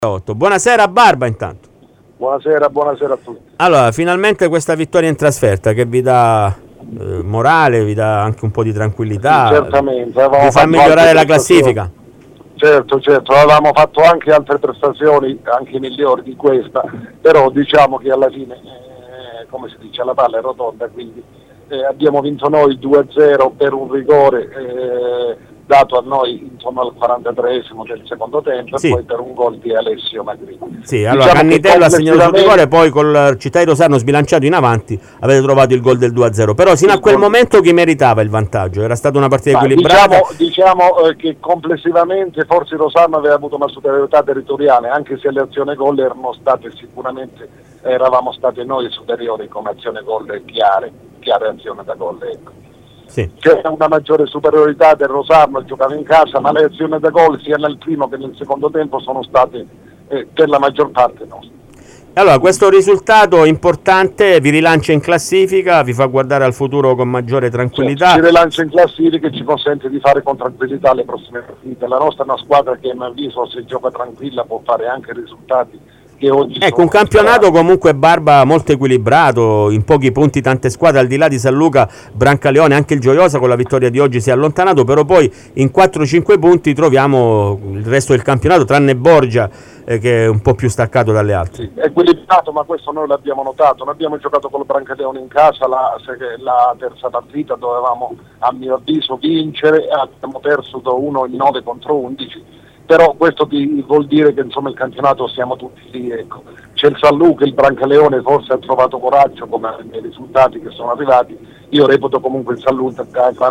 8. Buonasera Barba intanto. Buonasera a tutti. Allora, finalmente questa vittoria in trasferta che vi dà morale, vi dà anche un po' di tranquillità, sì, certamente. vi fa migliorare la classifica. Certo, avevamo fatto anche altre prestazioni, anche migliori di questa, però diciamo che alla fine, come si dice, la palla è rotonda, quindi abbiamo vinto noi 2-0 per un rigore dato a noi intorno al 43esimo del secondo tempo, sì, e poi per un gol di Alessio Magrini. Sì, allora diciamo Cannitello ha segnato sul rigore, poi col Città di Rosarno sbilanciato in avanti avete trovato il gol del 2-0, però sino a quel momento chi meritava il vantaggio? Era stata una partita equilibrata? Diciamo che complessivamente forse Rosarno aveva avuto una superiorità territoriale, anche se le azioni gol erano state sicuramente, eravamo stati noi superiori come azione gol chiare azioni da gol, ecco. Sì. C'è una maggiore superiorità del Rosarno, giocava in casa, ma le azioni da gol sia nel primo che nel secondo tempo sono state per la maggior parte nostre. Allora, questo risultato importante vi rilancia in classifica, vi fa guardare al futuro con maggiore tranquillità. Ci rilancia in classifica e ci consente di fare con tranquillità le prossime partite. La nostra è una squadra che, a mio avviso, se gioca tranquilla può fare anche risultati. Ecco, un campionato comunque, Barba, molto equilibrato, in pochi punti tante squadre, al di là di San Luca, Brancaleone, anche il Gioiosa con la vittoria di oggi si è allontanato, però poi in 4-5 punti troviamo il resto del campionato, tranne Borgia che è un po' più staccato dalle altre. Sì, è equilibrato, ma questo noi l'abbiamo notato. Noi abbiamo giocato con il Brancaleone in casa la terza partita, dovevamo a mio avviso vincere, abbiamo perso da 9 contro 11. Però questo vuol dire che insomma il campionato siamo tutti lì, ecco. C'è il San Luca, il Brancaleone forse ha trovato coraggio come nei risultati che sono arrivati. Io reputo comunque il San Luca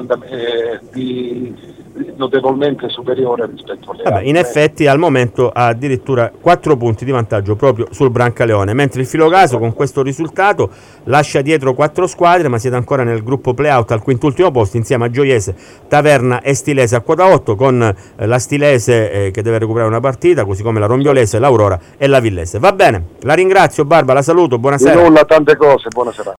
notevolmente superiore rispetto alle altre. In effetti al momento ha addirittura 4 punti di vantaggio proprio sul Brancaleone, mentre il Filocaso con questo risultato lascia dietro 4 squadre, ma siete ancora nel gruppo playout al quintultimo posto insieme a Gioiese, Taverna e Stilese a quota 8, con la Stilese che deve recuperare una partita, così come la Rombiolese, l'Aurora e la Villese. Va bene, la ringrazio Barba, la saluto, buonasera. Di nulla, tante cose, buonasera.